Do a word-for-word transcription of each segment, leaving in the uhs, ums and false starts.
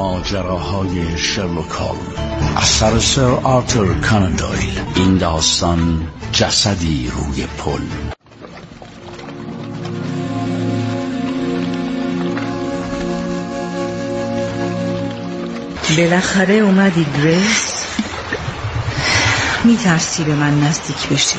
ماجراهای شرلوک هولمز اثر سر آرتور کانان دویل. این داستان جسدی روی پل. بالاخره اومدی گریس. میترسی به من نزدیک بشی.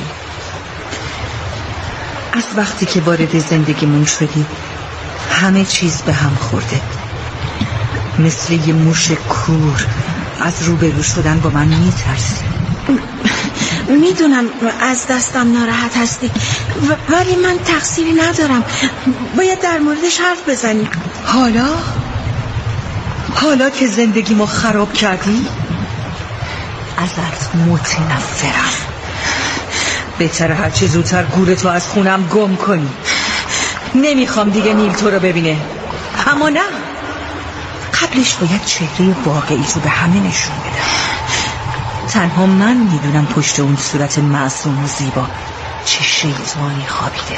از وقتی که وارد زندگیمون شدی همه چیز به هم خورده. مثل یه موش کور از روبرو شدن با من میترسی. میدونم از دستم ناراحت هستی ولی من تقصیری ندارم. باید در موردش حرف بزنی. حالا؟ حالا که زندگیمو خراب کردی؟ ازت متنفرم. بهتره هرچی زودتر گورتو از خونم گم کنی. نمیخوام دیگه نیل تو رو ببینه. اما نه، قبلش باید چهره واقعی تو به همه نشون بدم. تنها من میدونم پشت اون صورت معصوم و زیبا چه شیطانی خوابیده.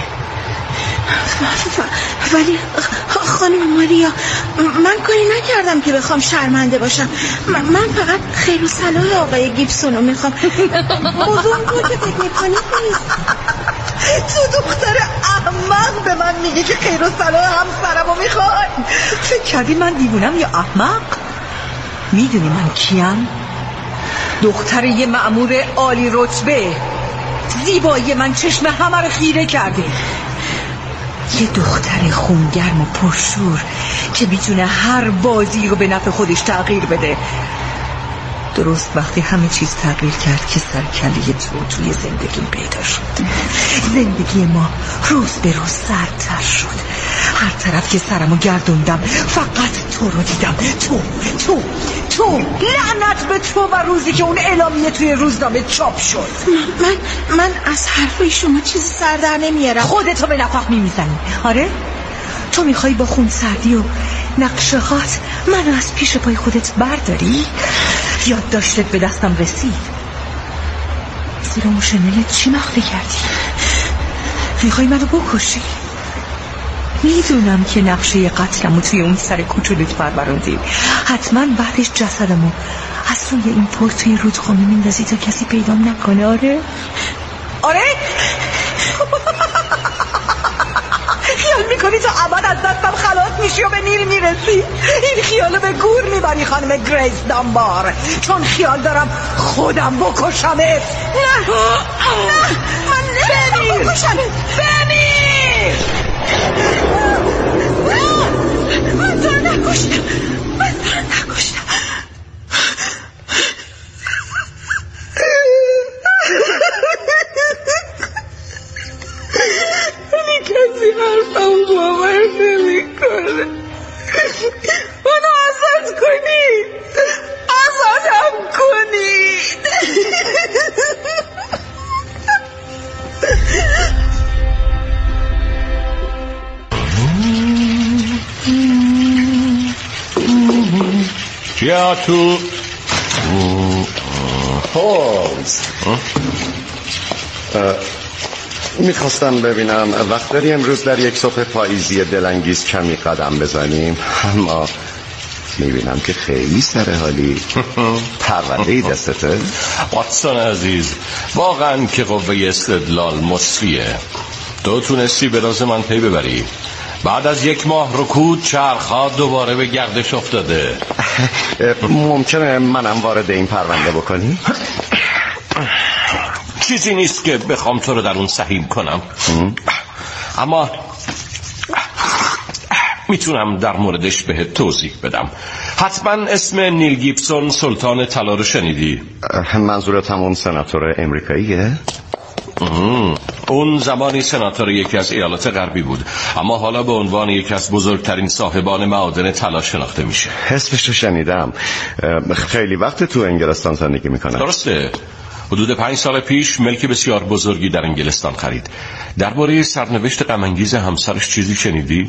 ولی خانم ماریا، من کاری نکردم که بخوام شرمنده باشم. من فقط خیر و صلاح آقای گیبسون رو میخوام. موضوع کن که فکر میکنی نیست. تو دختر احمق به من میگه که خیر و صلاح همسرم رو میخوای. فکر کردی من دیوونم یا احمق؟ میدونی من کیم؟ دختر یه مأمور عالی رتبه. زیبایی من چشم همه رو خیره کرده. یه دختر خونگرم و پرشور که میتونه هر بازی رو به نفع خودش تغییر بده. درست وقتی همه چیز تغییر کرد که سرکله تو توی زندگیم پیدا شد. زندگی ما روز به روز سردتر شد. هر طرف که سرمو گردوندم فقط تو رو دیدم. تو تو تو لعنت به تو و روزی که اون اعلامیه توی روزنامه چاپ شد. من من از حرفای شما چیزی سر در نمیارم. خودتو به نفق میمیزنی. آره؟ تو میخوای با خون سردی و نقشه هات منو از پیش پای خودت برداری؟ یاد داشتت به دستم رسید. زیرا اون شنلت چی مخفی کردی؟ میخوای منو بکشی؟ میدونم که نقشه قتلمو توی اون سر کوچولوت پروروندی. حتما بعدش جسدمو از روی این پر توی رودخانه میندازی تا کسی پیدام نکنه. آره؟ آره؟ خیال میکنی تا ابد از دستم خلاص میشی و به نیل میرسی؟ این خیالو به گور میبری خانم گریس دانبار، چون خیال دارم خودم بکشمت. نه نه من نمیخوام بکشمت. بمیر! من تو رو نکشتم. من تو رو نکشتم. ولی کسی حرفم باور نمیکنه. منو آزاد کنید. آزادم کنید. چیا تو؟ هولمز، میخواستم ببینم وقت داری امروز در یک صبح پاییزی دلانگیز کمی قدم بزنیم؟ اما میبینم که خیلی سر حالی. پرونده‌ای دستته؟ واتسون عزیز، واقعا که قوه استدلال مصریه. تو تونستی به راز من پی ببری. بعد از یک ماه رکود چرخ‌ها دوباره به گردش افتاده. ممکنه منم وارد این پرونده بکنی؟ چیزی نیست که بخوام تو رو در اون سهیم کنم، اما میتونم در موردش بهت توضیح بدم. حتما اسم نیل گیبسون سلطان طلا رو شنیدی؟ منظورت همون سناتور امریکاییه؟ اون زمانی سناتور یکی از ایالات غربی بود، اما حالا به عنوان یکی از بزرگترین صاحبان معادن طلا شناخته میشه. اسمش رو شنیدم. خیلی وقت تو انگلستان زندگی میکنه. درسته. حدود پنج سال پیش ملک بسیار بزرگی در انگلستان خرید. درباره سرنوشت غم انگیز همسرش چیزی شنیدی؟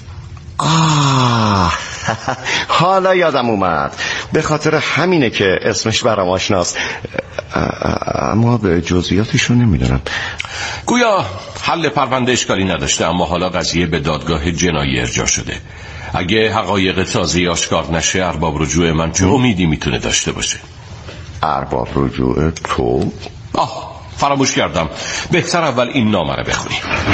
آه حالا یادم اومد. به خاطر همینه که اسمش برام آشناست، اما به جزئیاتشو نمیدونم. گویا حل پرونده اشکالی نداشته، اما حالا قضیه به دادگاه جنایی ارجاع شده. اگه حقایق تازه آشکار نشه ارباب رجوع من چه امیدی میتونه داشته باشه؟ ارباب رجوع تو؟ آه فراموش کردم، بهتر اول این نامه رو بخونی.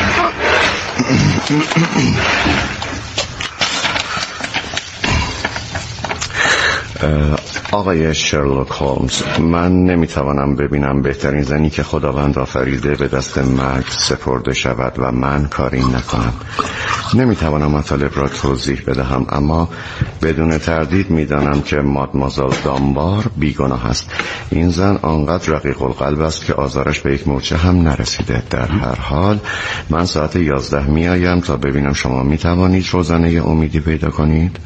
آقای شرلوک هولمز، من نمیتوانم ببینم بهترین زنی که خداوند آفریده به دست مرگ سپرده شود و من کاری نکنم. نمیتوانم مطالب را توضیح بدهم، اما بدون تردید میدانم که مادمازل دامبار بیگناه است. این زن آنقدر رقیق القلب است که آزارش به یک مورچه هم نرسیده. در هر حال من ساعت یازده میایم تا ببینم شما میتوانید روزنه امیدی پیدا کنید.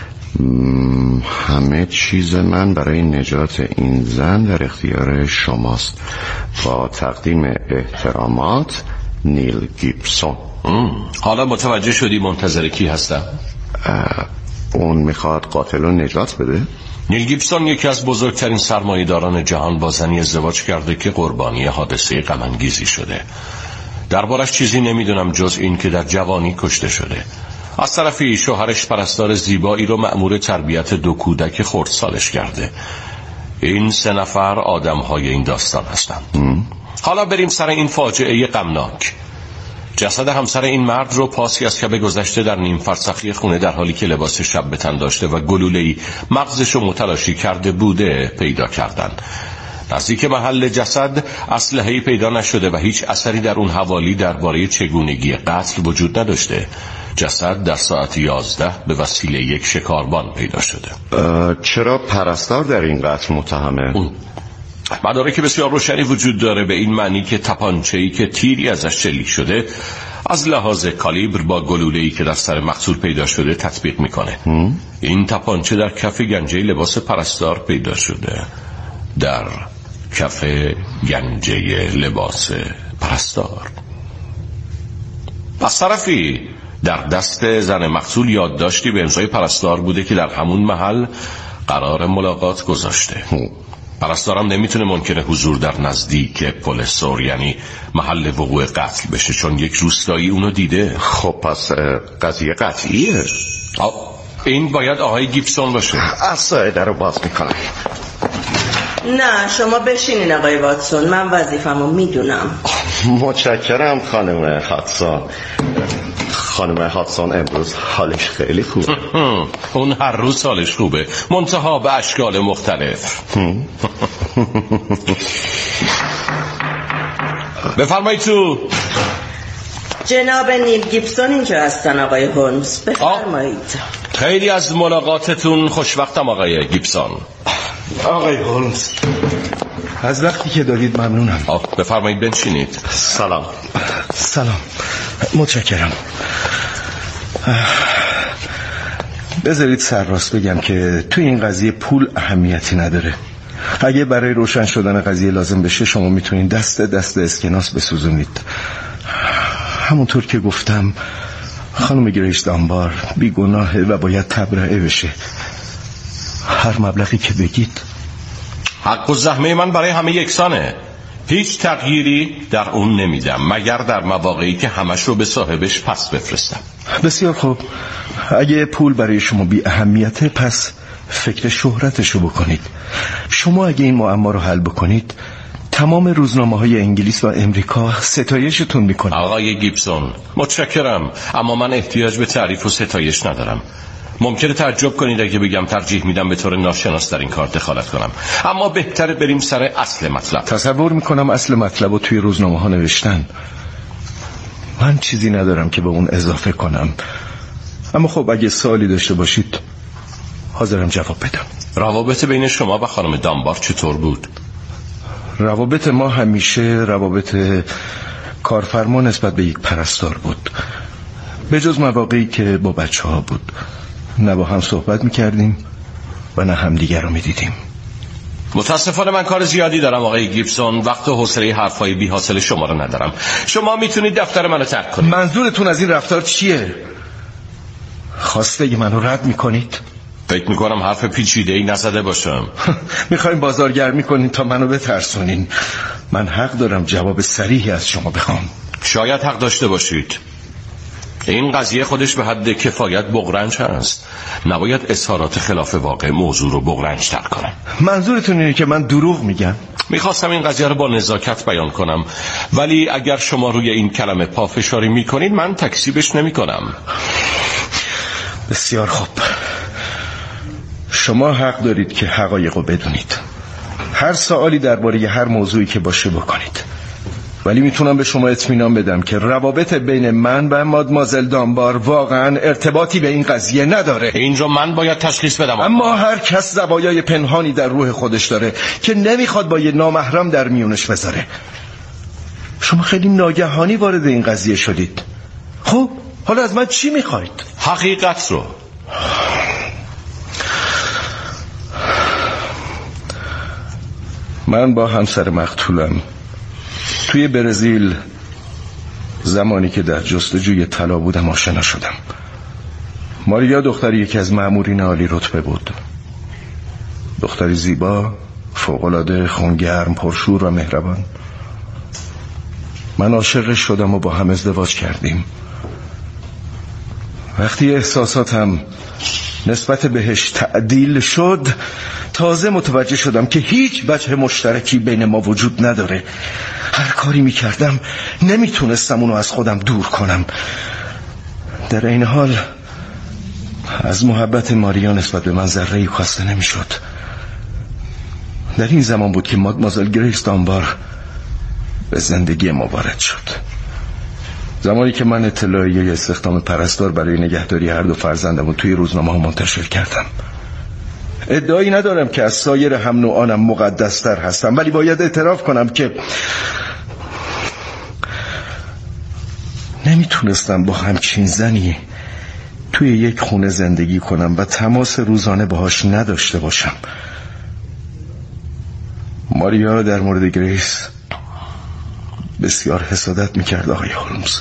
همه چیز من برای نجات این زن در اختیار شماست. با تقدیم احترامات، نیل گیبسون. حالا متوجه شدی منتظر کی هستم؟ اون میخواد قاتل رو نجات بده؟ نیل گیبسون یکی از بزرگترین سرمایه‌داران جهان با زنی ازدواج کرده که قربانی حادثه غم‌انگیزی شده. دربارش چیزی نمیدونم جز این که در جوانی کشته شده. از طرفی شوهرش پرستار زیبایی رو مأمور تربیت دو کودک خردسالش کرده. این سه نفر آدم‌های این داستان هستند. حالا بریم سر این فاجعه غمناک. جسد همسر این مرد رو پاسی از شب گذشته در نیم فرسخی خونه در حالی که لباس شب به تن داشته و گلوله‌ای مغزش رو متلاشی کرده بوده پیدا کردن. نزدیک محل جسد اسلحه‌ای پیدا نشده و هیچ اثری در اون حوالی درباره چگونگی قتل وجود نداشته. جسد در ساعت یازده به وسیله یک شکاربان پیدا شده. چرا پرستار در این قتل متهمه؟ مدارک بسیار روشنی وجود داره به این معنی که تپانچه‌ای که تیری ازش شلیک شده از لحاظ کالیبر با گلوله‌ای که در سر مقتول پیدا شده تطبیق میکنه. این تپانچه در کف گنجه لباس پرستار پیدا شده. در کف گنجه لباس پرستار. از طرفی در دست زن مقتول یادداشتی به امضای پرستار بوده که در همون محل قرار ملاقات گذاشته. پرستارم نمیتونه منکر حضور در نزدیک پل سور یعنی محل وقوع قتل بشه، چون یک روستایی اونو دیده. خب پس قضیه قطعیه. این باید آقای گیبسون باشه. اصلا در رو باز میکنم. نه شما بشینین آقای واتسون، من وظیفمو میدونم. متشکرم خانم هاتسون. خانم هاتسون امروز حالش خیلی خوبه. اون هر روز حالش خوبه، منتها به اشکال مختلف. بفرمایید تو. جناب نیل گیبسون اینجا هستن آقای هولمز، بفرمایید. خیلی از ملاقاتتون خوشوقتم آقای گیبسون. آقای هولمز از وقتی که دادید ممنونم. بفرمایید بنشینید. سلام. سلام، متشکرم. بذارید سرراست بگم که تو این قضیه پول اهمیتی نداره. اگه برای روشن شدن قضیه لازم بشه شما میتونید دست دست اسکناس بسوزونید. همونطور که گفتم خانم گریس دامبار بیگناهه و باید تبرئه بشه. هر مبلغی که بگید. حق و زحمه من برای همه یکسانه، هیچ تغییری در اون نمیدم مگر در مواقعی که همش رو به صاحبش پس بفرستم. بسیار خوب، اگه پول برای شما بی اهمیته پس فکر شهرتشو بکنید. شما اگه این معما رو حل بکنید تمام روزنامه های انگلیس و امریکا ستایشتون میکنه. آقای گیبسون متشکرم، اما من احتیاج به تعریف و ستایش ندارم. ممکنه تعجب کنید اگه بگم ترجیح میدم به طور ناشناس در این کار دخالت کنم، اما بهتره بریم سر اصل مطلب. تصور میکنم اصل مطلب رو توی روزنامه ها نوشتن. من چیزی ندارم که به اون اضافه کنم، اما خب اگه سوالی داشته باشید حاضرم جواب بدم. روابط بین شما و خانم دامبار چطور بود؟ روابط ما همیشه روابط کارفرما نسبت به یک پرستار بود، به جز مواقعی که با بچه ها بود. نه با هم صحبت میکردیم و نه هم دیگر رو میدیدیم. متاسفانه من کار زیادی دارم آقای گیبسون، وقت و حوصله حرفای بی حاصل شما رو ندارم. شما میتونید دفتر منو ترک کنید. منظورتون از این رفتار چیه؟ خواسته منو رد میکنید؟ فکر میکنم حرف پیچیده‌ای نزده باشم. میخواین بازارگرمی کنین تا منو بترسونین. من حق دارم جواب صریحی از شما بخوام. شاید حق داشته باشید، این قضیه خودش به حد کفایت بغرنج هست. نباید اظهارات خلاف واقع موضوع رو بغرنج تر کنم. منظورتون اینه که من دروغ میگم؟ میخواستم این قضیه رو با نزاکت بیان کنم، ولی اگر شما روی این کلمه پافشاری میکنید من تکذیبش نمیکنم. بسیار خوب، شما حق دارید که حقایق رو بدونید، هر سوالی درباره هر موضوعی که باشه بکنید، ولی میتونم به شما اطمینان بدم که روابط بین من و مادمازل دامبار واقعا ارتباطی به این قضیه نداره. اینجا من باید تشخیص بدم. اما هر کس زوایای پنهانی در روح خودش داره که نمیخواد با یه نامحرم در میونش بذاره. شما خیلی ناگهانی وارد این قضیه شدید. خب حالا از من چی میخواید؟ حقیقت رو. من با همسر مقتولم توی برزیل زمانی که در جستجوی طلا بودم آشنا شدم. ماریا دختری یکی از مأمورین عالی رتبه بود، دختری زیبا، فوق‌العاده خونگرم، پرشور و مهربان. من عاشقش شدم و با هم ازدواج کردیم. وقتی احساساتم نسبت بهش تعدیل شد تازه متوجه شدم که هیچ وجه مشترکی بین ما وجود نداره. هر کاری میکردم نمیتونستم اونو از خودم دور کنم. در این حال از محبت ماریا نسبت به من ذره‌ای کاسته نمیشد. در این زمان بود که مادمازل گریس دامبار به زندگی ما وارد شد. زمانی که من اطلاعیه استخدام پرستار برای نگهداری هر دو فرزندم رو توی روزنامه ها منتشر کردم. ادعایی ندارم که از سایر هم نوعانم مقدستر هستم، ولی باید اعتراف کنم که نمیتونستم با همچین زنی توی یک خونه زندگی کنم و تماس روزانه باهاش نداشته باشم. ماریا در مورد گریس بسیار حسادت میکرد آقای هولمز.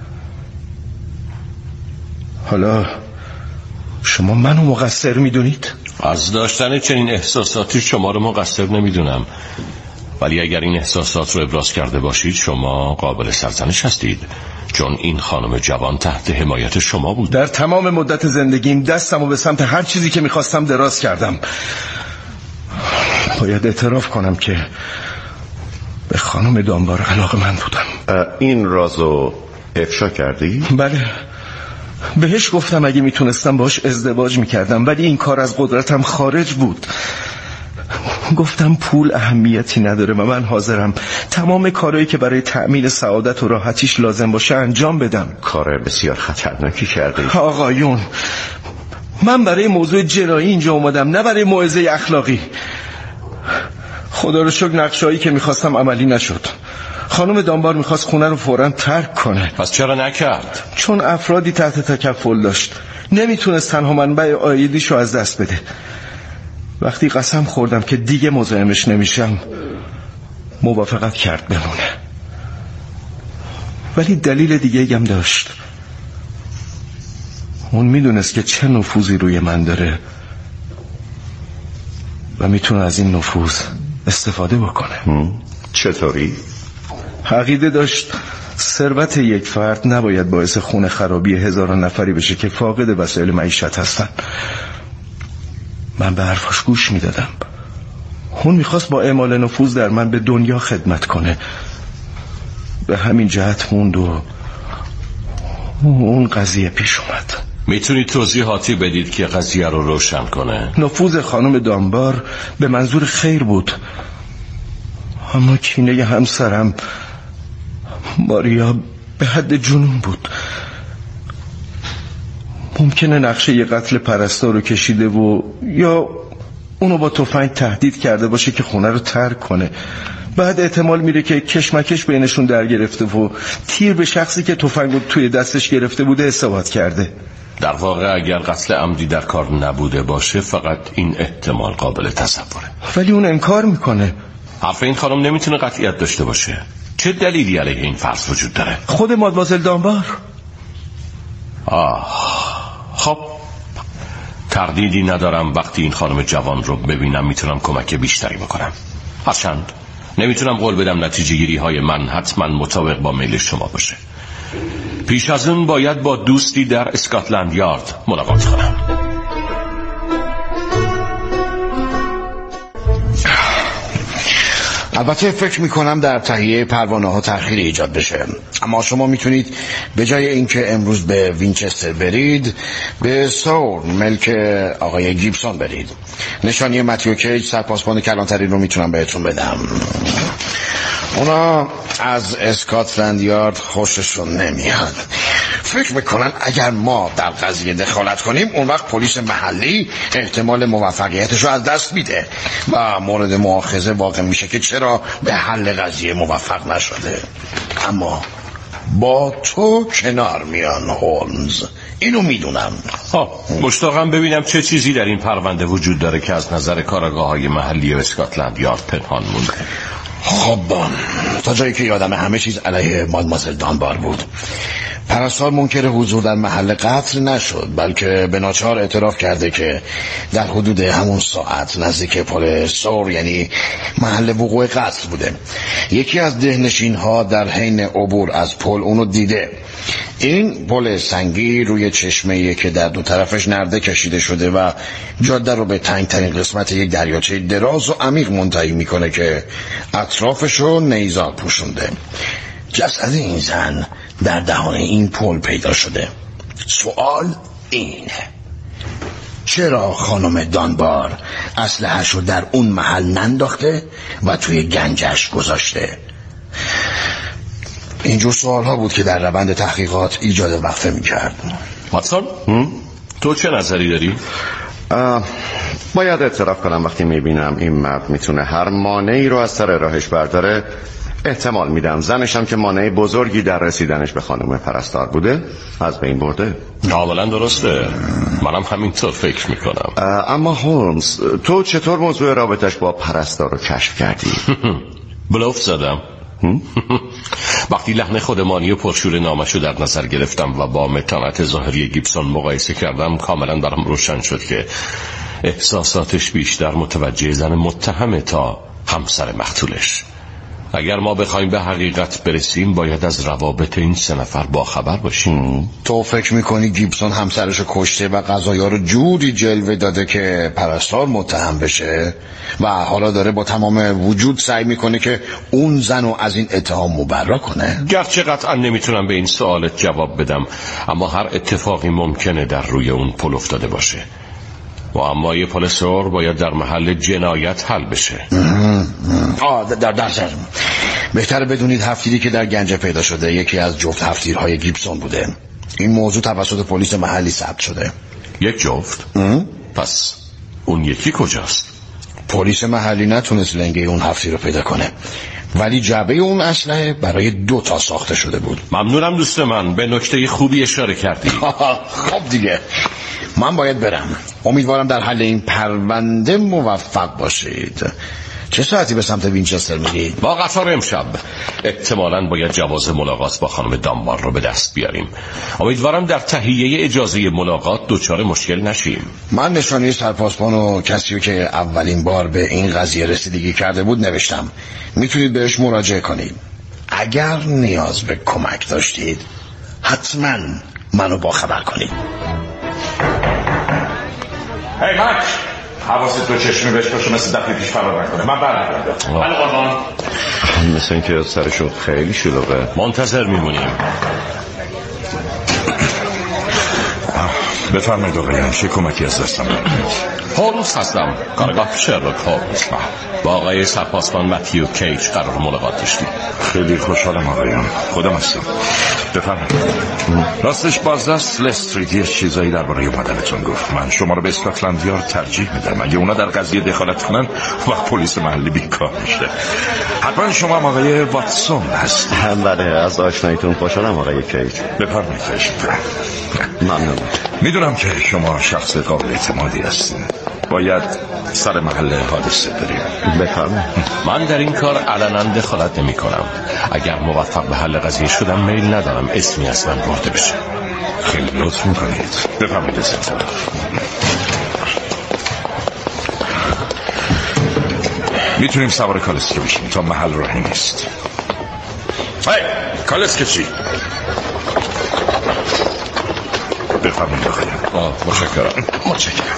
حالا شما منو مقصر میدونید؟ از داشتن چنین احساساتی شما رو مقصر نمیدونم، ولی اگر این احساسات رو ابراز کرده باشید شما قابل سرزنش هستید، چون این خانم جوان تحت حمایت شما بود. در تمام مدت زندگیم دستم و به سمت هر چیزی که میخواستم دراز کردم. باید اعتراف کنم که به خانم دامبار علاقه من بودم. این رازو افشا کردی؟ بله، بهش گفتم اگه میتونستم باش ازدواج میکردم، ولی این کار از قدرتم خارج بود. گفتم پول اهمیتی نداره و من حاضرم تمام کارهایی که برای تأمین سعادت و راحتیش لازم باشه انجام بدم. کار بسیار خطرناکی کردی. آقایون، من برای موضوع جنایی اینجا اومدم، نه برای موعظه اخلاقی. خدا رو شکر نقشه‌ای که میخواستم عملی نشد. خانم دامبار میخواست خونه رو فوراً ترک کنه. پس چرا نکرد؟ چون افرادی تحت تکفل داشت، نمیتونست تنها منبع عایدیشو از دست بده. وقتی قسم خوردم که دیگه مزاحمش نمیشم موافقت کرد بمونه، ولی دلیل دیگه هم داشت. اون میدونست که چه نفوذی روی من داره و میتونه از این نفوذ استفاده بکنه. چطوری؟ عقیده داشت ثروت یک فرد نباید باعث خون خرابی هزاران نفری بشه که فاقد وسایل معیشت هستن. من به حرفاش گوش میدادم. اون میخواست با اعمال نفوذ در من به دنیا خدمت کنه. به همین جهت موند و اون قضیه پیش اومد. میتونید توضیحاتی بدید که قضیه رو روشن کنه؟ نفوذ خانم دامبار به منظور خیر بود، اما کینه همسرم ماریا به حد جنون بود. ممکنه نقشه یه قتل پرستار رو کشیده و یا اونو با تفنگ تهدید کرده باشه که خونه رو ترک کنه. بعد احتمال میره که کشمکش بینشون در گرفته و تیر به شخصی که تفنگ رو توی دستش گرفته بوده اصابت کرده. در واقع اگر قتل عمدی در کار نبوده باشه فقط این احتمال قابل تصوره. ولی اون انکار میکنه. حرف این خانم نمیتونه قطعیت داشته باشه. چه دلیلی علیه این فرض وجود داره؟ خود مادمازل دامبار. آه خب، تردیدی ندارم وقتی این خانم جوان رو ببینم میتونم کمک بیشتری بکنم. هرچند نمیتونم قول بدم نتیجه گیری های من حتما مطابق با میل شما باشه. پیش از اون باید با دوستی در اسکاتلند یارد ملاقات کنم. البته فکر میکنم در تهیه پروانه ها تأخیر ایجاد بشه، اما شما میتونید به جای اینکه امروز به وینچستر برید به سور ملک آقای گیبسون برید. نشانی متیو کیج سرپاسبان کلانتری رو میتونم بهتون بدم. اونا از اسکاتلند یارد خوششون نمیاد. فکر میکنن اگر ما در قضیه دخالت کنیم اون وقت پلیس محلی احتمال موفقیتش رو از دست میده و مورد مؤاخذه واقع میشه که چرا به حل قضیه موفق نشده. اما با تو کنار میان هولمز، اینو میدونم. ها مشتاقم ببینم چه چیزی در این پرونده وجود داره که از نظر کارآگاه‌های محلی اسکاتلند یارد پنهان مونده. خب تا جایی که یادم همه چیز علیه مادمازل دانبار بود. پرستار منکر حضور در محل قتل نشد، بلکه به ناچار اعتراف کرده که در حدود همون ساعت نزدیک پل سور یعنی محل وقوع قتل بوده. یکی از دهنشین ها در حین عبور از پل اونو دیده. این پل سنگی روی چشمه‌ای که در دو طرفش نرده کشیده شده و جاده رو به تنگترین قسمت یک دریاچه دراز و عمیق منتهی میکنه که اطرافشو نیزار پوشونده. جسد این زن در دهان این پل پیدا شده. سوال اینه چرا خانم دانبار اسلحه‌شو در اون محل ننداخته و توی گنجش گذاشته؟ اینجور سوال ها بود که در روند تحقیقات ایجاد وقفه میکرد. واتسون تو چه نظری داری؟ باید اعتراف کنم وقتی میبینم این مرد میتونه هر مانعی رو از سر راهش برداره، احتمال میدم زنشم که مانع بزرگی در رسیدنش به خانم پرستار بوده از بین برده. کاملا درسته، منم همینطور فکر میکنم. اما هولمز تو چطور موضوع رابطش با پرستار رو کشف کردی؟ بلوف زدم. وقتی لحن خودمانی و پرشور نامشو در نظر گرفتم و با متانت ظاهری گیبسون مقایسه کردم، کاملا برام روشن شد که احساساتش بیشتر متوجه زن متهمه تا همسر مقتولش. اگر ما بخوایم به حقیقت برسیم باید از روابط این سه نفر باخبر باشیم. تو فکر میکنی گیبسون همسرشو کشته و قضایا رو جوری جلوه داده که پرستار متهم بشه و حالا داره با تمام وجود سعی میکنه که اون زنو از این اتهام مبرا کنه؟ گرچه قطعا نمیتونم به این سوالت جواب بدم، اما هر اتفاقی ممکنه در روی اون پل افتاده باشه. معمای پل سور باید در محل جنایت حل بشه. آه در در سر بهتره بدونید هفتیری که در گنجه پیدا شده یکی از جفت هفتیرهای گیبسون بوده. این موضوع توسط پلیس محلی ثبت شده. یک جفت؟ پس اون یکی کجاست؟ پلیس محلی نتونست لنگه اون هفتیر رو پیدا کنه، ولی جعبه اون اسلحه برای دو تا ساخته شده بود. ممنونم دوست من، به نکته خوبی اشاره کردی. خب دیگه من باید برم. امیدوارم در حل این پرونده موفق باشید. چه ساعتی به سمت وینچستر میرید؟ با قطار امشب. احتمالاً باید جواز ملاقات با خانم دانبار رو به دست بیاریم. امیدوارم در تهیه اجازه ملاقات دچار مشکل نشیم. من نشانی سرپاسبان و کسی که اولین بار به این قضیه رسیدگی کرده بود نوشتم. میتونید بهش مراجعه کنید. اگر نیاز به کمک داشتید حتما منو با خبر کنید. هی مک، حواست تو چشمی بهش باشه مثل دفعه پیش فرار نکنه. من برمیگردم. بله قربان. مثل اینکه سرشون خیلی شلوغه. منتظر میمونیم. بفرمایید آقایان، چه کمکی از دستم برمید؟ هولمز هستم، کارگاه شرلوک هولمز. با آقای سرپاسبان متیو کیج قرار ملاقات داشتیم. خیلی خوشحالم آقایان، خودم هستم. بفرمایید. راستش بازدست لستریت یه چیزایی درباره اومدنتون گفت. من شما رو به اسکاتلند یارد ترجیح میدم. اگه اونا در قضیه دخالت کنن وقت پلیس محلی بیکار میشه. حتما شما هم آقای واتسون هست. هم بله، از آشناییتون خوشحالم آقای کیج. بفرمایید. خواهش می‌کنم. ممنون. میدونم که شما شخص قابل اعتمادی هستین. باید سر محل حادثه بریم. بفرمایید. من در این کار علنا دخالت نمی کنم. اگر موفق به حل قضیه شدم میل ندارم اسمی از من برده بشه. خیلی لطف میکنید. بفرمایید ازتون. میتونیم سوار کالسکه بشیم تا محل راهی نیست. هی کالسکه چی؟ بفرمایید آقایان. متشکرم. متشکرم.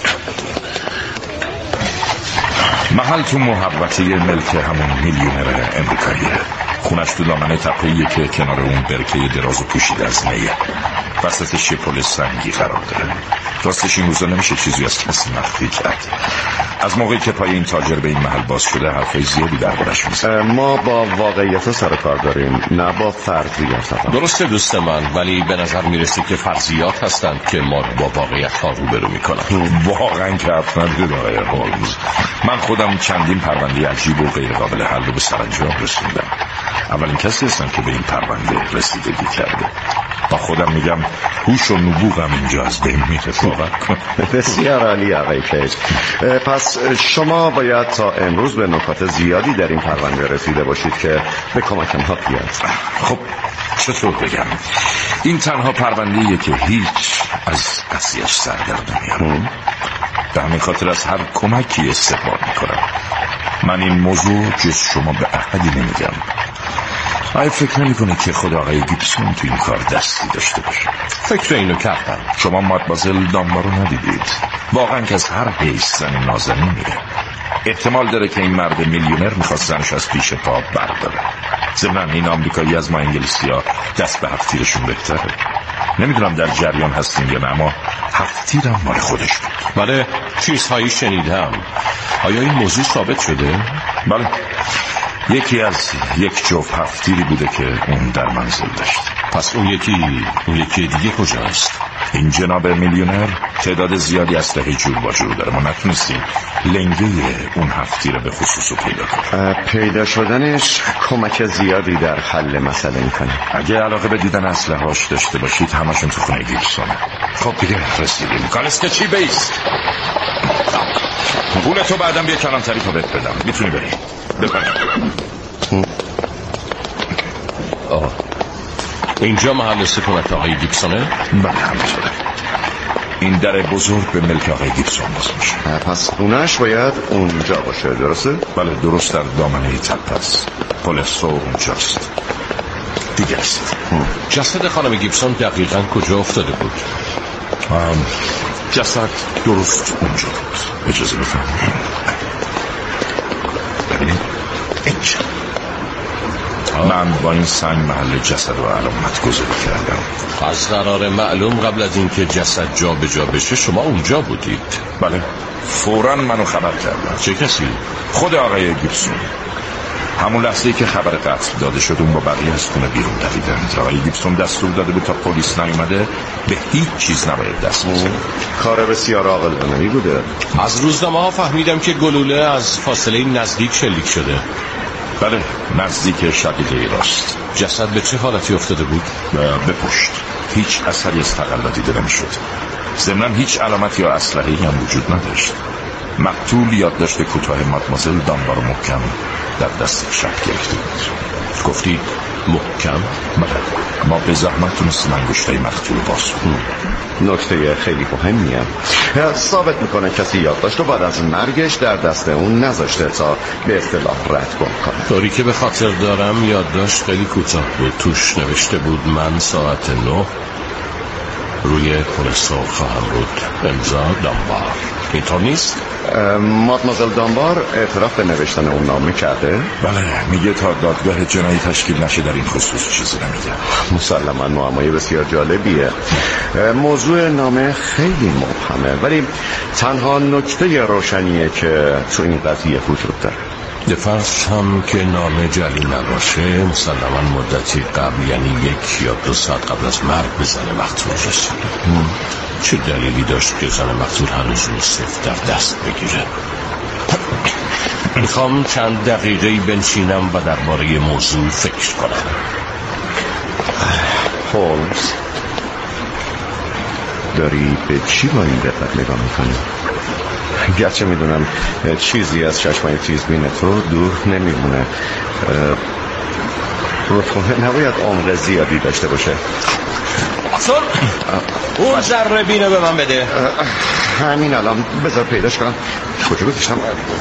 محل تو محوطه ملک همون میلیونر امریکاییه. خونش تو دامنه تپه‌ایه که کنار اون برکه دراز و پوشیده از نیه. وسطش یه پل سنگی قرار داره. راستش این روزا نمیشه چیزی از کسی مخفی کرد. از موقعی که پای این تاجر به این محل باز شده حرفای زیادی دربارش میزنه. ما با واقعیت سر کار داریم، نه با فرضیات. درسته دوست من، ولی به نظر میرسه که فرضیات هستند که ما با واقعیت ها روبرو میکنن. واقعا که حرف ندارید آقای هولمز. من خودم چندین پرونده عجیب و غیر قابل حل رو به سرانجام رسوندم. اولین کسی هستم که به این پرونده رسیدگی کرده. با خودم میگم هوش و نبوغم اینجا از بین میره. باور کن. بسیار عالی آقای کیج. پس شما باید تا امروز به نکات زیادی در این پرونده رسیده باشید که به کمک ما بیاد. خب چطور بگم، این تنها پرونده‌ایه که هیچ از قضیه‌اش سر در نمیارم. به همین خاطر از هر کمکی استقبال میکنم. من این موضوع جز شما به احدی نمیگم. آیا فکر نمی کنه که خود آقای گیبسون تو این کار دستی داشته باشه؟ فکر اینو کردم. شما مادمازل دانبار رو ندیدید؟ واقعا که از هر حیث زن نازنینیه. احتمال داره که این مرد میلیونر میخواست زنش از پیش پا برداره. ضمن این آمریکایی از ما انگلیسی ها دست به هفتیرشون بهتره. نمیدونم در جریان هستیم یا نه، اما هفتیرم مال خودش بود. بله، چیزهایی شنیدم. آیا این موضوع ثابت شده؟ بله، یکی از یک جفت هفتیری بوده که اون در منزل داشت. پس اون یکی اون یکی دیگه کجاست؟ این جناب میلیونر تعداد زیادی اسلحه جور با جور داره. ما نتونستیم لنگه اون هفتیر به خصوص رو پیدا کنیم. پیدا شدنش کمک زیادی در حل مسئله میکنه. اگه علاقه به دیدن اسلحه هاش داشته باشید همشون تو خونه گیبسونه. خب دیگه رسیدیم. کالسکه چی بیست؟ پول تو بعدم بیا کلانتری تا بهت بدم. میتونی بری. ببرم. آه. اینجا محل سکونت آقای گیبسونه؟ بله همینطوره. این در بزرگ به ملک آقای گیبسون باز میشه. پس خونش باید اونجا باشه، درسته؟ بله درست در دامنه تپه است. پل سو اونجاست. دیگه است. جسد خانم گیبسون دقیقاً کجا افتاده بود؟ آم. جسد درست اونجا بود. اجازه بفرمایید. ببینید اینجا. من با این سنگ محل جسد رو علامت گذاری کردم. از قرار معلوم قبل از اینکه جسد جا به جا بشه شما اونجا بودید؟ بله، فوراً منو خبر کردن. چه کسی؟ خود آقای گیبسون. همون لحظه‌ای که خبر قتل داده شد اون با بقیه از خونه بیرون دویدن. آقای گیبسون دستور داده بود تا پلیس نیومده به هیچ چیز نباید دست بزنه. کار بسیار عاقلانه‌ای بوده. از روزنامه ها فهمیدم که گلوله از فاصله نزدیک شلیک شده. بله، نزدیک شقیقه راست. جسد به چه حالتی افتاده بود؟ به پشت. هیچ اثری از تقلا دیده نمی‌شد. ضمناً هیچ علامتی یا اسلحه‌ای هم وجود نداشت. مقتول یادداشت کوتاه مادمازل دانبار محکم در دست شب گرفته بود. گفتی محکم؟ بله، ما به زحمت تونستیم انگشتای مقتول باز کنیم. نکته خیلی مهمیه. ثابت میکنه کسی یادداشت رو بعد از مرگش در دست اون نذاشته تا به اصطلاح رد گم کنه. طوری که به خاطر دارم یادداشت خیلی کوتاه بود. توش نوشته بود من ساعت نه روی پل سرخ خواهم بود. امضا دانبار. اینطور نیست؟ مادمازل دانبار اعتراف به نوشتن اون نامه کرده؟ بله، میگه تا دادگاه جنایی تشکیل نشه در این خصوص چیزی نمیگه. مسلماً معمای بسیار جالبیه. موضوع نامه خیلی مبهمه، ولی تنها نکته روشنیه که تو این قضیه وجود داره. به فرض هم که نامه جعلی نباشه مسلماً مدتی قبل، یعنی یک یا دو ساعت قبل از مرگ به زن مقتول رسیده. چه دلیلی داشت که زن مقتول هنوز رو صفر در دست بگیره؟ میخوام چند دقیقه بنشینم و درباره موضوع فکر کنم. هولمز، داری به چی با این دقت نگاه میکنی؟ گرچه میدونم چیزی از چشمای تیزبین تو دور نمیمونه. رودخونه نباید عمق زیادی داشته باشه. اصلا اون ذره بینه به من بده. همین الان بذار پیداش کنم. کجا گذاشتم؟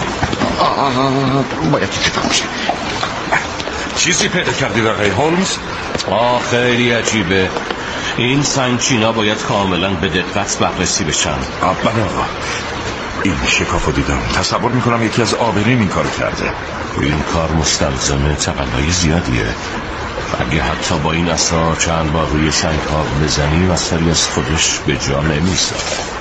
باید تو کتاب باشه. چیزی پیدا کردی آقای هولمز؟ آه خیلی عجیبه. این سنگچینا باید کاملا به دقت بررسی بشن. بله آقا، این شکافو دیدم. تصور میکنم یکی از آبرین این کارو کرده. این کار مستلزم تقلای زیادیه. اگه حتی با این عصا چند بار روی سنگ ها بزنی اثری از خودش به جا نمیسته.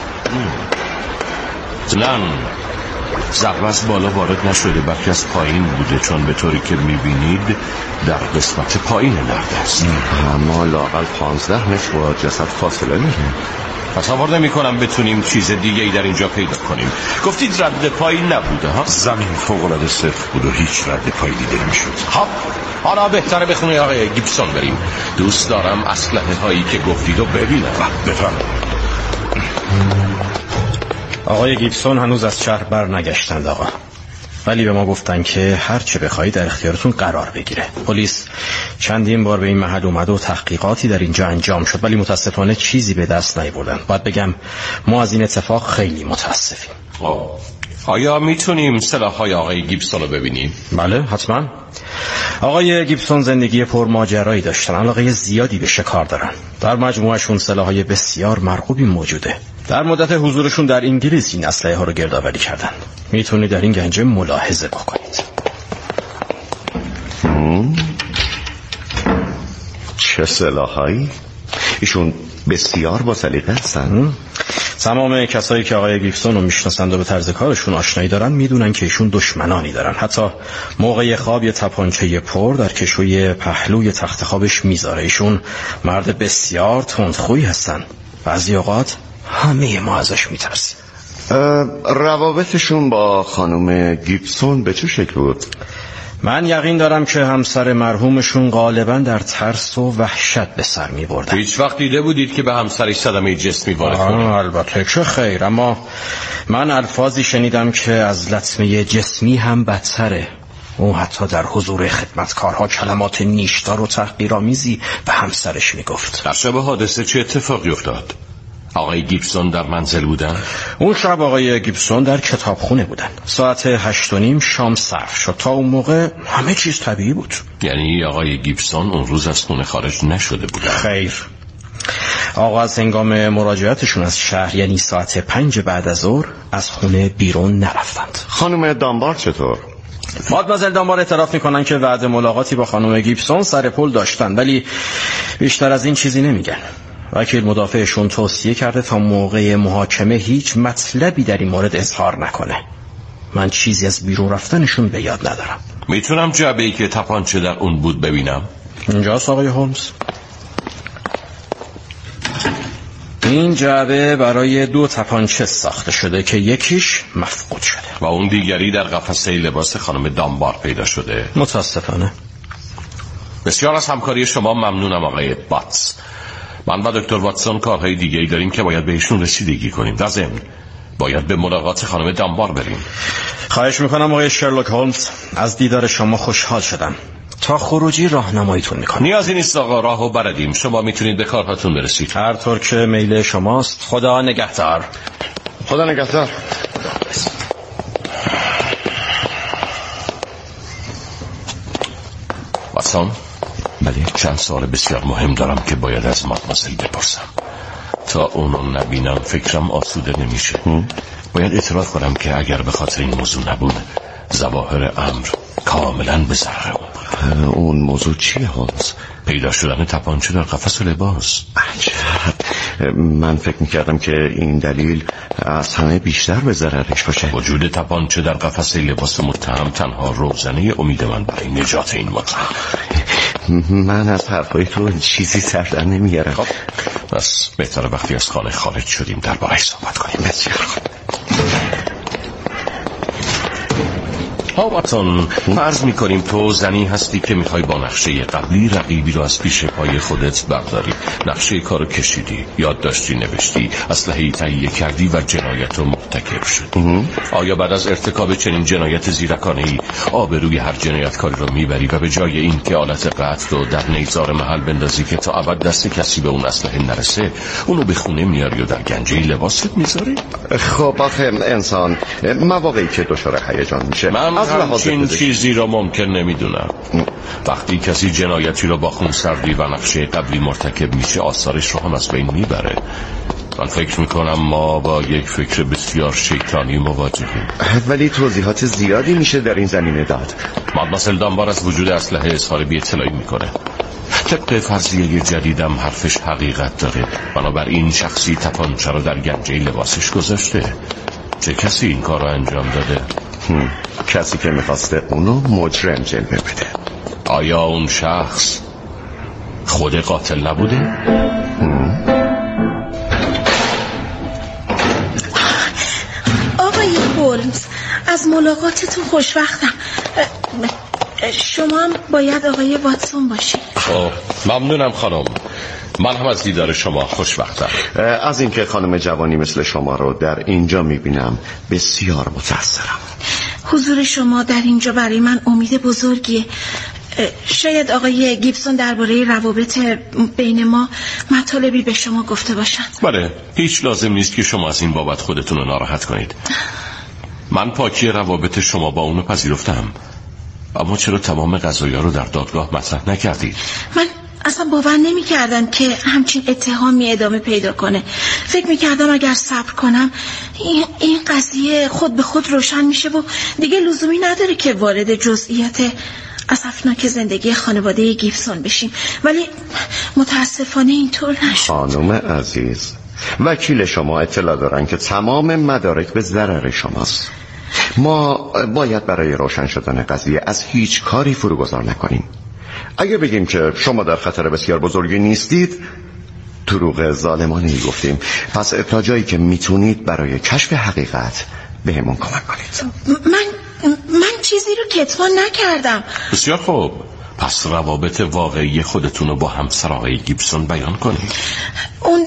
زلن ضربه از بالا وارد نشده بلکه از پایین بوده، چون به طوری که میبینید در قسمت پایین نرده است. اما لااقل پانزده متر با جسد فاصله داره. تصور نمی کنم بتونیم چیز دیگه ای در اینجا پیدا کنیم. گفتید رد پایی نبوده ها؟ زمین فوق العاده صفر بود و هیچ رد پایی دیده نمیشد. خب حالا بهتره به خونه آقای گیبسون بریم. دوست دارم اسلحه هایی که گفتید رو ببینم. بفرمایید. آقای گیبسون هنوز از شهر بر نگشتند آقا، ولی به ما گفتن که هر چه بخواهی در اختیارتون قرار بگیره. پلیس چندین بار به این محل اومد و تحقیقاتی در اینجا انجام شد، ولی متاسفانه چیزی به دست نیاوردن. باید بگم ما از این اتفاق خیلی متاسفیم. آیا میتونیم سلاح‌های آقای گیبسون رو ببینیم؟ بله حتما. آقای گیبسون زندگی پرماجرایی داشتن، علاقه زیادی به شکار دارن. در مجموعهشون سلاح‌های بسیار مرغوبی موجوده. در مدت حضورشون در انگلیس این اسلحه ها رو گردآوری کردن. میتونید در این گنجه ملاحظه بکنید. چه سلاحایی؟ ایشون بسیار با سلیقه هستن. تمام کسایی که آقای گیبسون رو میشناسند و به طرز کارشون آشنایی دارن میدونن که ایشون دشمنانی دارن. حتی موقع خواب یه تپانچه پر در کشوی پهلوی تخت خوابش میذاره. ایشون مرد بسیار تندخویی هستن. بعضی اوقات همه ما ازش میترسیم. روابطشون با خانم گیبسون به چه شکل بود؟ من یقین دارم که همسر مرحومشون غالبا در ترس و وحشت به سر می بردن. هیچ وقت دیده بودید که به همسرش صدمه جسمی وارد کنه؟ البته که خیر، اما من الفاظی شنیدم که از لطمه جسمی هم بدتره. او حتی در حضور خدمتکارها کلمات نیشدار و تحقیرآمیزی به همسرش می گفت. در شب حادثه چه اتفاقی افتاد؟ آقای گیبسون در منزل بودن؟ اون شب آقای گیبسون در کتابخونه بودن. ساعت هشت و نیم شام صرف شد. تا اون موقع همه چیز طبیعی بود. یعنی آقای گیبسون اون روز از خونه خارج نشده بودن؟ خیر. آقا از هنگام مراجعتشون از شهر، یعنی ساعت پنج بعد از ظهر، از خونه بیرون نرفتند. خانم دانبار چطور؟ مادمازل دانبار اعتراف میکنن که وعده ملاقاتی با خانم گیبسون سر پل داشتن، ولی بیشتر از این چیزی نمیگن. وکیل مدافعشون توصیه کرده تا موقع محاکمه هیچ مطلبی در این مورد اظهار نکنه. من چیزی از بیرون رفتنشون به یاد ندارم. میتونم جعبه‌ای که تپانچه در اون بود ببینم؟ اینجاست آقای هولمز. این جعبه برای دو تپانچه ساخته شده که یکیش مفقود شده و اون دیگری در قفسه لباس خانم دانبار پیدا شده. متاسفانه. بسیار از همکاری شما ممنونم آقای باتس. من و دکتر واتسون کارهای دیگه‌ای داریم که باید بهشون رسیدگی کنیم. در ضمن باید به ملاقات خانم دانبار بریم. خواهش میکنم آقای شرلوک هولمز، از دیدار شما خوشحال شدم. تا خروجی راهنماییتون میکنم. نیازی نیست آقا، راهو بردیم. شما میتونید به کارهاتون برسید. هر طور که میل شماست. خدا نگهدار. خدا نگهدار. واتسون، بله، چند سوال بسیار مهم دارم که باید از مادمازل بپرسم. تا اونو نبینم فکرم آسوده نمیشه. باید اعتراف کنم که اگر به خاطر این موضوع نبود ظواهر امر کاملا به ضرر اون بود. اون موضوع چیه هولمز؟ پیدا شدن تپانچه در قفس لباس. عجب. من فکر میکردم که این دلیل از همه بیشتر به ضررش باشه. وجود تپانچه در قفس لباس متهم تنها روزنه امید من برای نجات این متهم. من از حرفای تو چیزی سر در نمیارم. خب بس بهتره وقتی از خانه خارج شدیم درباره‌اش صحبت کنیم. بسیار خوب. ها واتسون، فرض میکنیم تو زنی هستی که میخوای با نقشه قبلی رقیبی رو از پیش پای خودت برداری. نقشه کارو کشیدی، یادداشتی نوشتی، اسلحه‌ای تهیه کردی و جنایت رو مرتکب شدی. آیا بعد از ارتکاب چنین جنایت زیرکانه‌ای آبروی هر جنایتکاری رو میبری و به جای این که آلت قتل رو در نیزار محل بندازی که تا ابد دست کسی به اون اسلحه نرسه، اونو به خونه میاری و در گنجه لباست میذاری؟ خب آخه انسان مواقعی که دچار هیجان میشه من از لحاظ همچین پزشکی. چیزی را ممکن نمیدونم. وقتی کسی جنایتی را با خونسردی و نقشه قبلی مرتکب میشه آثارش رو هم از بین میبره. من فکر میکنم ما با یک فکر بسیار شیطانی مواجهیم. ولی توضیحات زیادی میشه در این زمینه داد. مادمازل دانبار از وجود اسلحه اظهار بی اطلاعی میکنه. طبق فرضیه جدیدم حرفش حقیقت داره. بنابراین شخصی تپانچه رو در گنجه لباسش گذاشته. چه کسی این کار رو انجام داده؟ هم. کسی که میخواسته اونو مجرم جلوه بده. آیا اون شخص خود قاتل نبوده؟ هم. آقای هولمز از ملاقاتتون خوشوقتم. شما هم باید آقای واتسون باشید. خب ممنونم خانم. من هم از دیدار شما خوشوقتم. از اینکه خانم جوانی مثل شما رو در اینجا میبینم بسیار متاسفم. حضور شما در اینجا برای من امید بزرگیه. شاید آقای گیبسون درباره روابط بین ما مطالبی به شما گفته باشند. بله، هیچ لازم نیست که شما از این بابت خودتون رو ناراحت کنید. من پاکی روابط شما با اونو پذیرفتم. اما چرا تمام قضایا رو در دادگاه مطرح نکردید؟ من اصلا باور نمی کردم که همچین اتهامی ادامه پیدا کنه. فکر می کردم اگر صبر کنم این, این قضیه خود به خود روشن میشه و دیگه لزومی نداره که وارد جزئیات اسفناک زندگی خانواده گیبسون بشیم. ولی متاسفانه اینطور نشد. خانم عزیز، وکیل شما اطلاع دارن که تمام مدارک به ضرر شماست. ما باید برای روشن شدن قضیه از هیچ کاری فروگذار نکنیم. اگه بگیم که شما در خطر بسیار بزرگی نیستید دروغ ظالمانه‌ای گفتیم. پس تا جایی که میتونید برای کشف حقیقت بهمون کمک کنید. من من چیزی رو کتمان نکردم. بسیار خوب، پس روابط واقعی خودتون رو با همسر آقای گیبسون بیان کنید. اون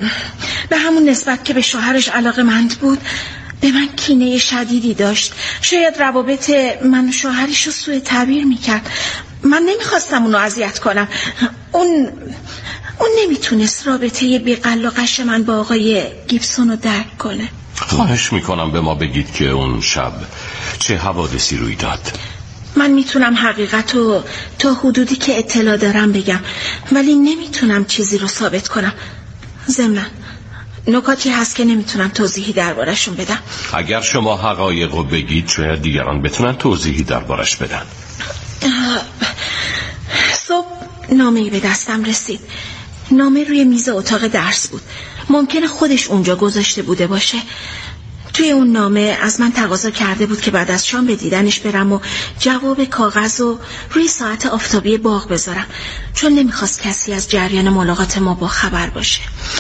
به همون نسبت که به شوهرش علاقه‌مند بود به من کینه شدیدی داشت. شاید روابط من و شوهرش رو سوء تعبیر میکرد. من نمیخواستم اونو اذیت کنم. اون اون نمیتونست رابطه بی‌قل و قش من با آقای گیبسون رو درک کنه. خواهش میکنم به ما بگید که اون شب چه حوادثی روی داد. من میتونم حقیقت رو تا حدودی که اطلاع دارم بگم، ولی نمیتونم چیزی رو ثابت کنم. ضمناً نکاتی هست که نمیتونم توضیحی دربارشون بدم. اگر شما حقایق رو بگید شاید دیگران بتونن توضیحی دربارش بدن. صبح نامه‌ای به دستم رسید. نامه روی میز اتاق درس بود. ممکنه خودش اونجا گذاشته بوده باشه. توی اون نامه از من تقاضا کرده بود که بعد از شام به دیدنش برم و جواب کاغذ رو روی ساعت آفتابی باغ بذارم، چون نمیخواست کسی از جریان ملاقات ما با خبر باشه.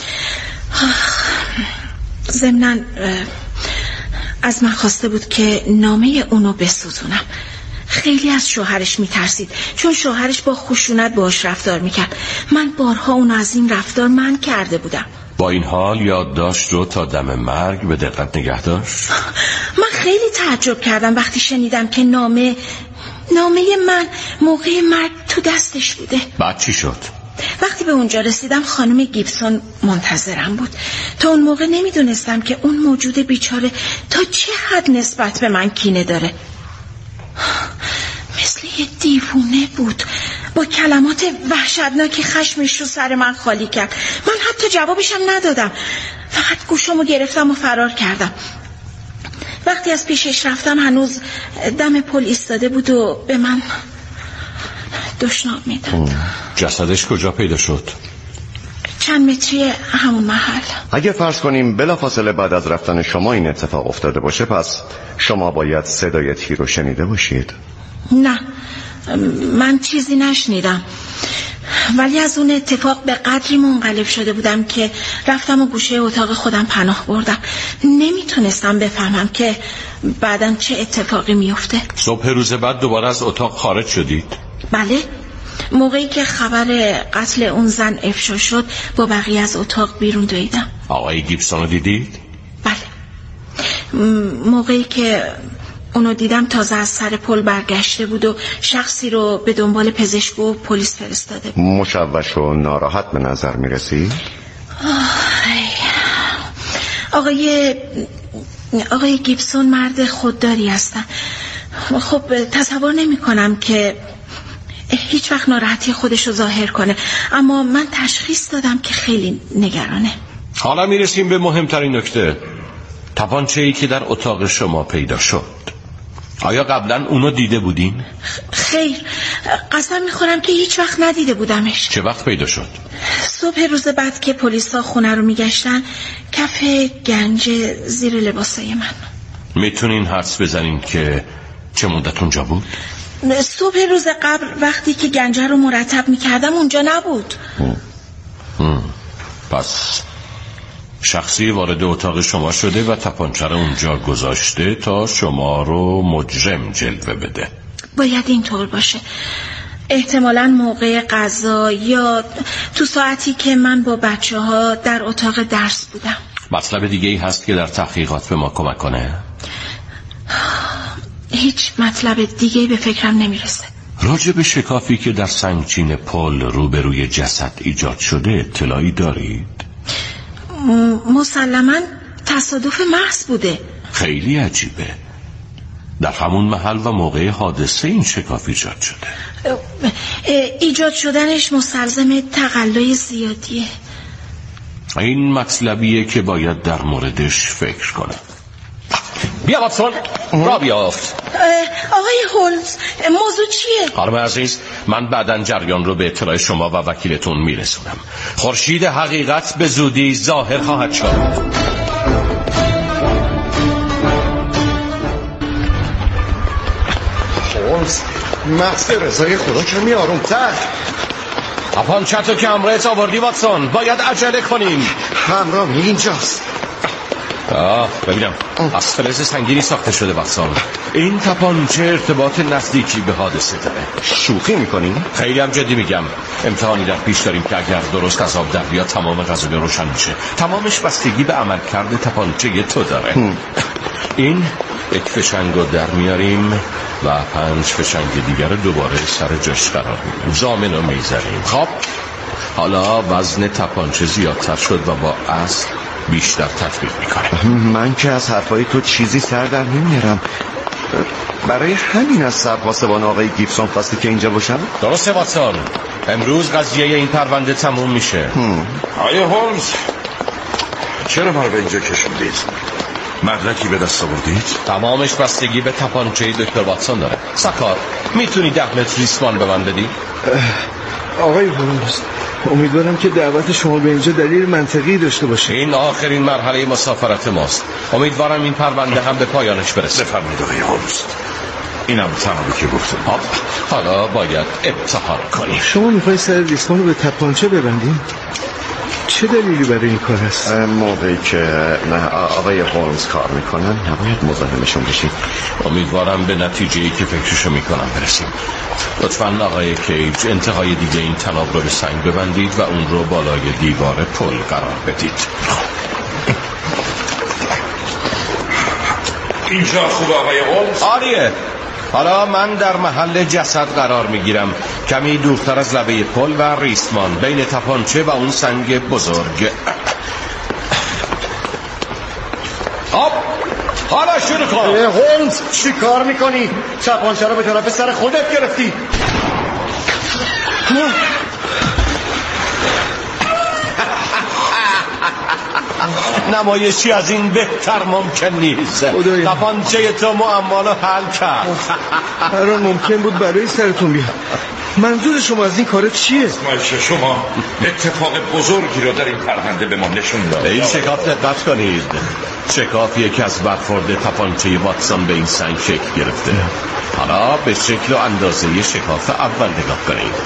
ضمناً از من خواسته بود که نامه اونو بسوزونم. خیلی از شوهرش میترسید، چون شوهرش با خشونت باهاش رفتار میکرد. من بارها اونو از این رفتار منع کرده بودم. با این حال یادداشت رو تا دم مرگ به دقت نگه داشت؟ من خیلی تعجب کردم وقتی شنیدم که نامه نامه من موقع مرگ تو دستش بوده. بعد چی شد؟ وقتی به اونجا رسیدم خانم گیبسون منتظرم بود. تا اون موقع نمیدونستم که اون موجود بیچاره تا چه حد نسبت به من کینه داره. مثل یه دیوونه بود. با کلمات وحشتناکی خشمش رو سر من خالی کرد. من حتی جوابشم ندادم، فقط گوشمو گرفتم و فرار کردم. وقتی از پیشش رفتم هنوز دم پل ایستاده بود و به من دشنام میداد. جسدش کجا پیدا شد؟ چند متری همون محل. اگه فرض کنیم بلافاصله بعد از رفتن شما این اتفاق افتاده باشه، پس شما باید صدای تیر رو شنیده باشید. نه، من چیزی نشنیدم، ولی از اون اتفاق به قدری منقلب شده بودم که رفتم و گوشه اتاق خودم پناه بردم. نمیتونستم بفهمم که بعداً چه اتفاقی میفته. صبح روز بعد دوباره از اتاق خارج شدید؟ بله، موقعی که خبر قتل اون زن افشا شد با بقیه از اتاق بیرون دویدم. آقای گیبسون رو دیدید؟ بله، موقعی که اونو دیدم تازه از سر پل برگشته بود و شخصی رو به دنبال پزشک و پلیس فرستاده بود. مشوش و ناراحت به نظر میرسی؟ آقای آقای گیبسون مرد خودداری هستن. خب تصور نمی کنم که هیچ وقت ناراحتی خودش رو ظاهر کنه، اما من تشخیص دادم که خیلی نگرانه. حالا میرسیم به مهمترین نکته، تپانچه‌ای که در اتاق شما پیدا شد. آیا قبلا اونو دیده بودین؟ خیر، قسم میخورم که هیچ وقت ندیده بودمش. چه وقت پیدا شد؟ صبح روز بعد که پلیسا خونه رو میگشتن، کف گنج زیر لباسای من. میتونین حدس بزنین که چه مدت اونجا بود؟ صبح روز قبل وقتی که گنجه رو مرتب میکردم اونجا نبود. هم. هم. پس شخصی وارد اتاق شما شده و تپانچه رو اونجا گذاشته تا شما رو مجرم جلوه بده. باید اینطور باشه. احتمالاً موقع غذا یا تو ساعتی که من با بچه ها در اتاق درس بودم. مطلب دیگه ای هست که در تحقیقات به ما کمک کنه؟ هیچ مطلب دیگه به فکرم نمیرسه. راجع به شکافی که در سنگچین پل روبروی جسد ایجاد شده اطلاعی دارید؟ مسلماً تصادف محض بوده. خیلی عجیبه. در همون محل و موقع حادثه این شکاف ایجاد شده. ایجاد شدنش مستلزم تقلای زیادیه. این مطلبیه که باید در موردش فکر کنه. بیا واتسون، را بیافت. آقای هولمز، موضوع چیه؟ خانم عزیز، من بعداً جریان رو به اطلاع شما و وکیلتون میرسونم. خورشید حقیقت به زودی ظاهر خواهد شد. هولمز، مغز رضای خدا کمی آرومتر. تپانچه‌تو که همراهت آوردی واتسون، باید عجله کنیم. همراهی اینجاست. آه ببینم، از فلز سنگینی ساخته شده واتسون. این تپانچه ارتباط نزدیکی به حادثه داره. شوخی میکنی؟ خیلی هم جدی میگم. امتحانی در پیش داریم که اگر درست از آب در بیاد تمام قضیه روشن میشه. تمامش بستگی به عملکرد تپانچه تو داره. هم. این یک فشنگو در میاریم و پنج فشنگ دیگر رو دوباره سر جاش قرار میدیم. زامن رو میذاریم. خب حالا وزن تپانچه زیادتر شد و با اصل بیشتر تطبیق میکنه. من که از حرفای تو چیزی سر در نمیارم. برای همین از سرپاسبان آقای گیبسون خواستی که اینجا باشم؟ درسته واتسون، امروز قضیه این پرونده تموم میشه. آیا هولمز، چرا ما رو به اینجا کشوندید؟ مدرکی به دست آوردید؟ تمامش بستگی به تپانچه دکتر واتسون داره. سکار، میتونی ده متر ریسمان به من بدی؟ آقای هولمز، امیدوارم که دعوت شما به اینجا دلیل منطقی داشته باشه. این آخرین مرحله مسافرت ماست. امیدوارم این پرونده هم به پایانش برسه. بفرمایید آقای هولمز، اینم تمامی که گفتم. حالا باید امتحان کنیم. شما میخواید سر ریسمان رو به تپانچه ببندیم؟ چه دلیلی برای این کار هست؟ موقعی که نه آقای هولمز کار میکنن نباید مزاحمشون بشیم. امیدوارم به نتیجه‌ای که فکرشو میکنم برسیم. لطفاً آقای کیج انتهای دیگه این تناب رو به سنگ ببندید و اون رو بالای دیوار پل قرار بدید. اینجا خوبه آقای هولمز؟ عالیه. حالا من در محل جسد قرار میگیرم، کمی دورتر از لبه پل و ریسمان، بین تپانچه و اون سنگ بزرگ. خب حالا شروع کن. هولمز، چی کار میکنی؟ تپانچه رو به طرف سر خودت گرفتی. نمایشی از این بهتر ممکن نیست. تپانچه تو معما رو حل کرد. هر آن ممکن بود برای سرتون بیاد. منظور شما از این کار چیه؟ اسمایش شما اتفاق بزرگی رو در این پرونده به ما نشون داد. به این شکاف دقت کنید. شکافیه که از برخورد تپانچه واتسون به این سنگ شکل گرفته. حالا به شکل و اندازه شکاف اول نگاه کنید.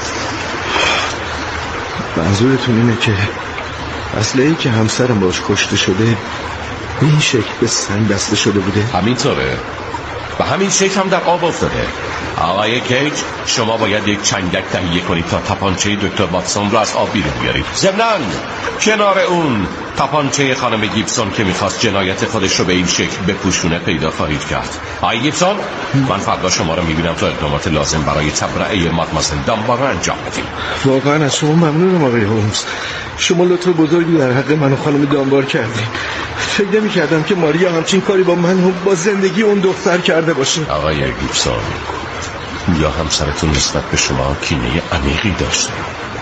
منظورتون اینه که اسلحه‌ای که همسرم باش کشته شده به این شکل به سنگ بسته شده بوده؟ همینطوره. و همین شکل هم در آب افتاده. آقای کیج، شما باید یک چنگک تهیه کنید تا تپانچه دکتر واتسون رو از آب بیرون بیارید. ضمناً کنار اون تپانچه خانم گیبسون که میخواست جنایت خودش رو به این شکل بپوشونه پیدا خواهید کرد. آقای گیبسون، من فردا شما رو میبینم تا اقدامات لازم برای تبرئه مادمازل دانبار رو انجام بدیم. واقعا از شما ممنونم آقای هولمز. شما لطف بزرگی در حق من و خانم دانبار کردید. فکر نمی کردم که ماریا همچین کاری با من و با زندگی اون دختر کرده باشه. آقای گیبسون، یا همسرتون نسبت به شما کینه عمیقی داشته؟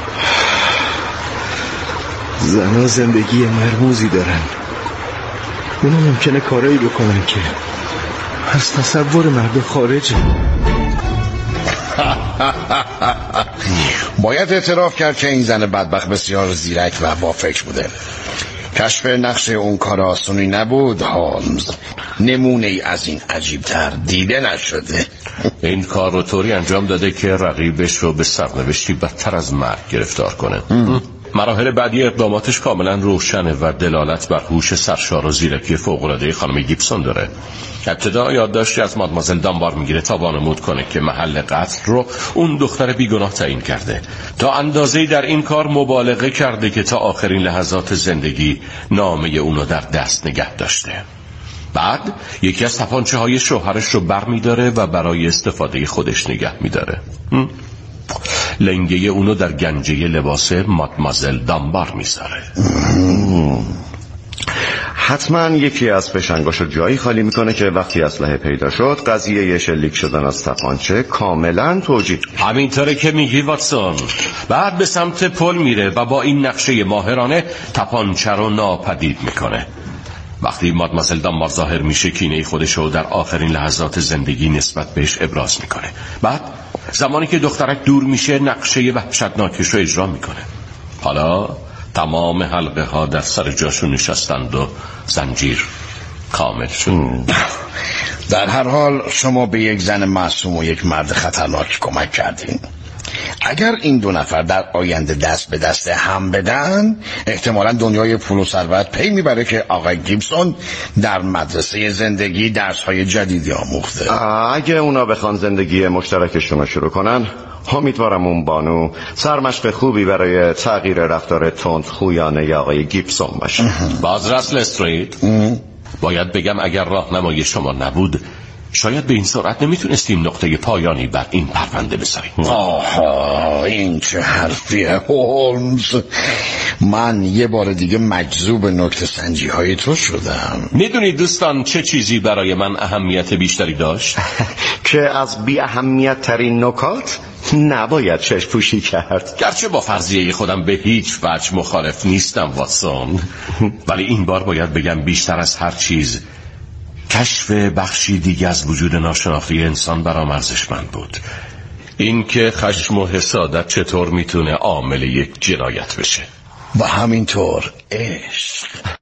زنها زندگی مرموزی دارن. اونا ممکنه کارایی بکنن که از تصور مرد خارجه. باید اعتراف کرد که این زن بدبخت بسیار زیرک و با فکر بوده. کشف نقش اون کار آسونی نبود هولمز. نمونه ای از این عجیبتر دیده نشده. این کار رو طوری انجام داده که رقیبش رو به سرنوشتی بدتر از مرگ گرفتار کنه. مراحل بعدی اقداماتش کاملا روشنه و دلالت بر هوش سرشار و زیرکی فوق‌العاده خانم گیبسون داره. ابتدا یادداشتی از مادمازل دانبار میگیره تا وانمود کنه که محل قتل رو اون دختر بیگناه تعیین کرده. تا اندازه‌ای در این کار مبالغه کرده که تا آخرین لحظات زندگی نامه اونو در دست نگه داشته. بعد یکی از تپانچه های شوهرش رو بر میداره و برای استفاده خودش نگه میداره. لنگه اونو در گنجه لباس مادمازل دانبار میذاره. حتما یکی از فشنگاشو جایی خالی میکنه که وقتی اسلحه پیدا شد قضیه شلیک شدن از تپانچه کاملا توجیه. همینطوره که میگی واتسون. بعد به سمت پل میره و با این نقشه ماهرانه تپانچه رو ناپدید میکنه. وقتی مادمازل دانبار ظاهر میشه کینه خودشو در آخرین لحظات زندگی نسبت بهش ابراز میکنه. بعد زمانی که دخترک دور میشه نقشه وحشتناکش رو اجرا میکنه. حالا تمام حلقه ها در سر جاشون نشستند و زنجیر کامل شد. در هر حال شما به یک زن معصوم و یک مرد خطرناک کمک کردین. اگر این دو نفر در آینده دست به دست هم بدن احتمالا دنیای پول و ثروت پی میبره که آقای گیبسون در مدرسه زندگی درس‌های جدیدی آموخته. اگه اونا بخوان زندگی مشترکشون رو شروع کنن امیدوارم اون بانو سرمشق خوبی برای تغییر رفتار تند خویانه آقای گیبسون باشه. بازرس لسترید، باید بگم اگر راهنمای شما نبود شاید به این سرعت نمیتونستیم نقطه پایانی بر این پرونده بذاریم. آها، این چه حرفیه هولمز. من یه بار دیگه مجذوب نکته سنجی های تو شدم. میدونید دوستان چه چیزی برای من اهمیت بیشتری داشت؟ که از بی اهمیت ترین نکات نباید چشم پوشی کرد. گرچه با فرضیه خودم به هیچ وجه مخالف نیستم واتسون، ولی این بار باید بگم بیشتر از هر چیز کشف بخشی دیگه از وجود ناشناخته انسان برام ارزشمند بود. این که خشم و حسادت چطور میتونه عامل یک جنایت بشه. و همینطور عشق.